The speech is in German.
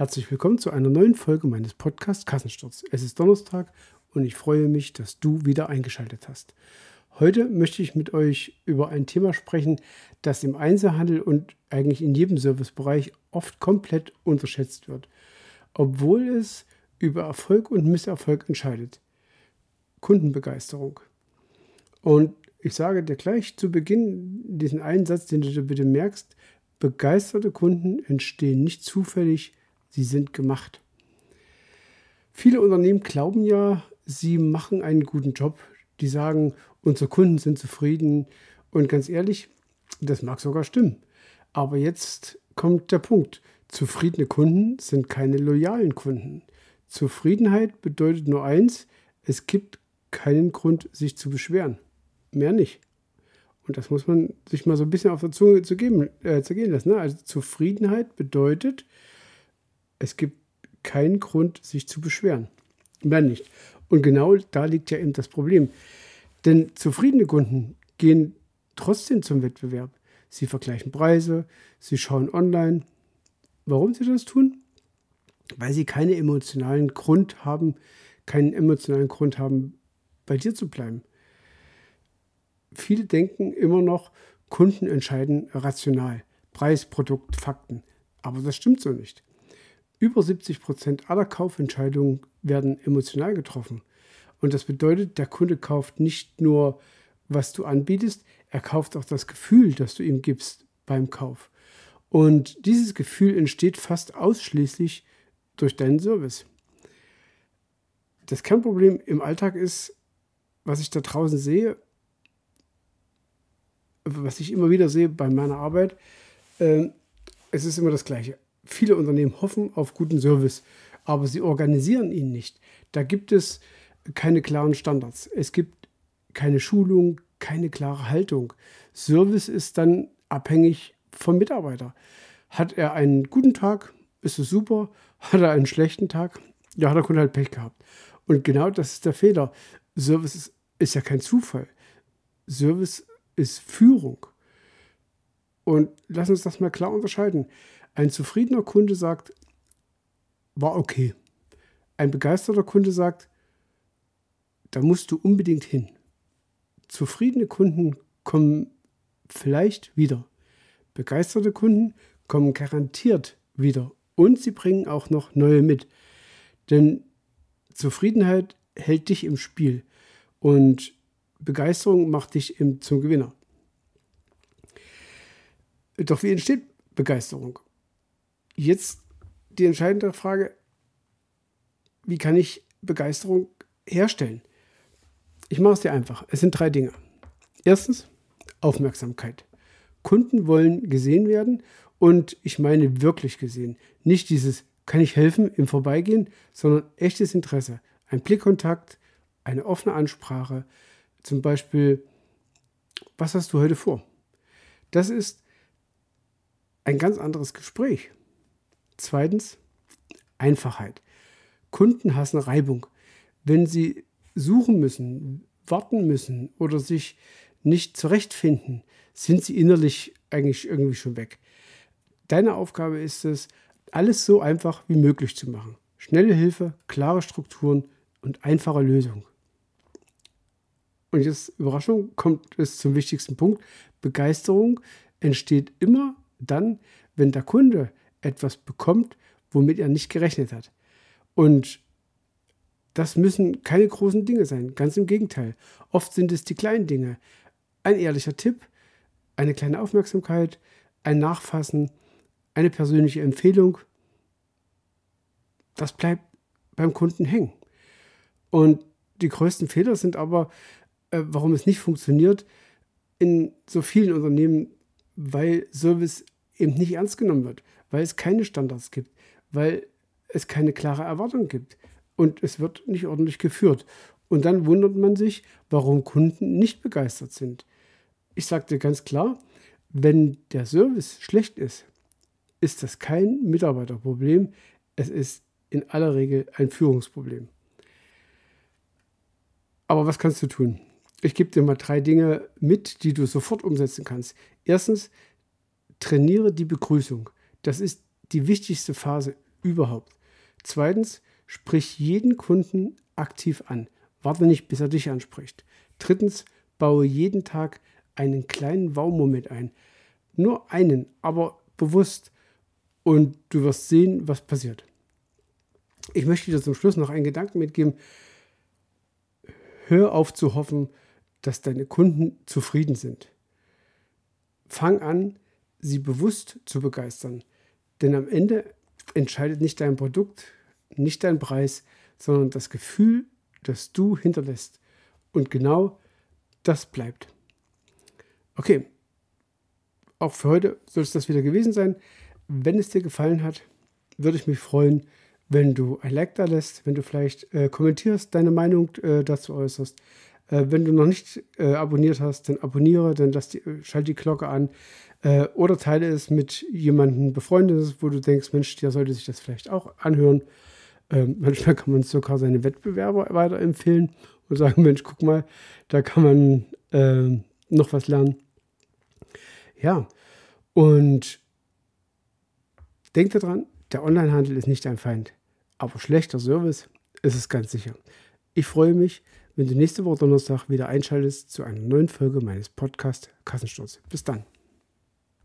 Herzlich willkommen zu einer neuen Folge meines Podcasts Kassensturz. Es ist Donnerstag und ich freue mich, dass du wieder eingeschaltet hast. Heute möchte ich mit euch über ein Thema sprechen, das im Einzelhandel und eigentlich in jedem Servicebereich oft komplett unterschätzt wird, obwohl es über Erfolg und Misserfolg entscheidet. Kundenbegeisterung. Und ich sage dir gleich zu Beginn diesen einen Satz, den du dir bitte merkst: Begeisterte Kunden entstehen nicht zufällig, sie sind gemacht. Viele Unternehmen glauben ja, sie machen einen guten Job. Die sagen, unsere Kunden sind zufrieden. Und ganz ehrlich, das mag sogar stimmen. Aber jetzt kommt der Punkt. Zufriedene Kunden sind keine loyalen Kunden. Zufriedenheit bedeutet nur eins: Es gibt keinen Grund, sich zu beschweren. Mehr nicht. Und das muss man sich mal so ein bisschen auf der Zunge zergehen lassen. Ne? Also Zufriedenheit bedeutet, es gibt keinen Grund, sich zu beschweren. Mehr nicht. Und genau da liegt ja eben das Problem. Denn zufriedene Kunden gehen trotzdem zum Wettbewerb. Sie vergleichen Preise, sie schauen online. Warum sie das tun? Weil sie keinen emotionalen Grund haben, bei dir zu bleiben. Viele denken immer noch, Kunden entscheiden rational. Preis, Produkt, Fakten. Aber das stimmt so nicht. Über 70% aller Kaufentscheidungen werden emotional getroffen. Und das bedeutet, der Kunde kauft nicht nur, was du anbietest, er kauft auch das Gefühl, das du ihm gibst beim Kauf. Und dieses Gefühl entsteht fast ausschließlich durch deinen Service. Das Kernproblem im Alltag ist, was ich da draußen sehe, was ich immer wieder sehe bei meiner Arbeit, es ist immer das Gleiche. Viele Unternehmen hoffen auf guten Service, aber sie organisieren ihn nicht. Da gibt es keine klaren Standards. Es gibt keine Schulung, keine klare Haltung. Service ist dann abhängig vom Mitarbeiter. Hat er einen guten Tag, ist es super. Hat er einen schlechten Tag, ja, hat der Kunde halt Pech gehabt. Und genau das ist der Fehler. Service ist ja kein Zufall. Service ist Führung. Und lass uns das mal klar unterscheiden. Ein zufriedener Kunde sagt, war okay. Ein begeisterter Kunde sagt, da musst du unbedingt hin. Zufriedene Kunden kommen vielleicht wieder. Begeisterte Kunden kommen garantiert wieder. Und sie bringen auch noch neue mit. Denn Zufriedenheit hält dich im Spiel. Und Begeisterung macht dich zum Gewinner. Doch wie entsteht Begeisterung? Jetzt die entscheidende Frage: Wie kann ich Begeisterung herstellen? Ich mache es dir einfach. Es sind 3 Dinge. Erstens, Aufmerksamkeit. Kunden wollen gesehen werden, und ich meine wirklich gesehen. Nicht dieses, kann ich helfen, im Vorbeigehen, sondern echtes Interesse. Ein Blickkontakt, eine offene Ansprache. Zum Beispiel, was hast du heute vor? Das ist ein ganz anderes Gespräch. Zweitens, Einfachheit. Kunden hassen Reibung. Wenn sie suchen müssen, warten müssen oder sich nicht zurechtfinden, sind sie innerlich eigentlich irgendwie schon weg. Deine Aufgabe ist es, alles so einfach wie möglich zu machen. Schnelle Hilfe, klare Strukturen und einfache Lösungen. Und jetzt, Überraschung, kommt es zum wichtigsten Punkt. Begeisterung entsteht immer dann, wenn der Kunde etwas bekommt, womit er nicht gerechnet hat. Und das müssen keine großen Dinge sein, ganz im Gegenteil. Oft sind es die kleinen Dinge. Ein ehrlicher Tipp, eine kleine Aufmerksamkeit, ein Nachfassen, eine persönliche Empfehlung. Das bleibt beim Kunden hängen. Und die größten Fehler sind aber, warum es nicht funktioniert, in so vielen Unternehmen, weil Service eben nicht ernst genommen wird, weil es keine Standards gibt, weil es keine klare Erwartung gibt und es wird nicht ordentlich geführt. Und dann wundert man sich, warum Kunden nicht begeistert sind. Ich sage dir ganz klar, wenn der Service schlecht ist, ist das kein Mitarbeiterproblem, es ist in aller Regel ein Führungsproblem. Aber was kannst du tun? Ich gebe dir mal 3 Dinge mit, die du sofort umsetzen kannst. Erstens, trainiere die Begrüßung. Das ist die wichtigste Phase überhaupt. Zweitens, sprich jeden Kunden aktiv an. Warte nicht, bis er dich anspricht. Drittens, baue jeden Tag einen kleinen Wow-Moment ein. Nur einen, aber bewusst. Und du wirst sehen, was passiert. Ich möchte dir zum Schluss noch einen Gedanken mitgeben. Hör auf zu hoffen, dass deine Kunden zufrieden sind. Fang an, sie bewusst zu begeistern. Denn am Ende entscheidet nicht dein Produkt, nicht dein Preis, sondern das Gefühl, das du hinterlässt. Und genau das bleibt. Okay, auch für heute soll es das wieder gewesen sein. Wenn es dir gefallen hat, würde ich mich freuen, wenn du ein Like da lässt, wenn du vielleicht kommentierst, deine Meinung dazu äußerst. Wenn du noch nicht abonniert hast, dann abonniere, dann schalt die Glocke an oder teile es mit jemandem Befreundetes, wo du denkst, Mensch, der sollte sich das vielleicht auch anhören. Manchmal kann man sogar seine Wettbewerber weiterempfehlen und sagen, Mensch, guck mal, da kann man noch was lernen. Ja, und denk daran, der Onlinehandel ist nicht dein Feind, aber schlechter Service ist es ganz sicher. Ich freue mich, wenn du nächste Woche Donnerstag wieder einschaltest zu einer neuen Folge meines Podcasts Kassensturz. Bis dann.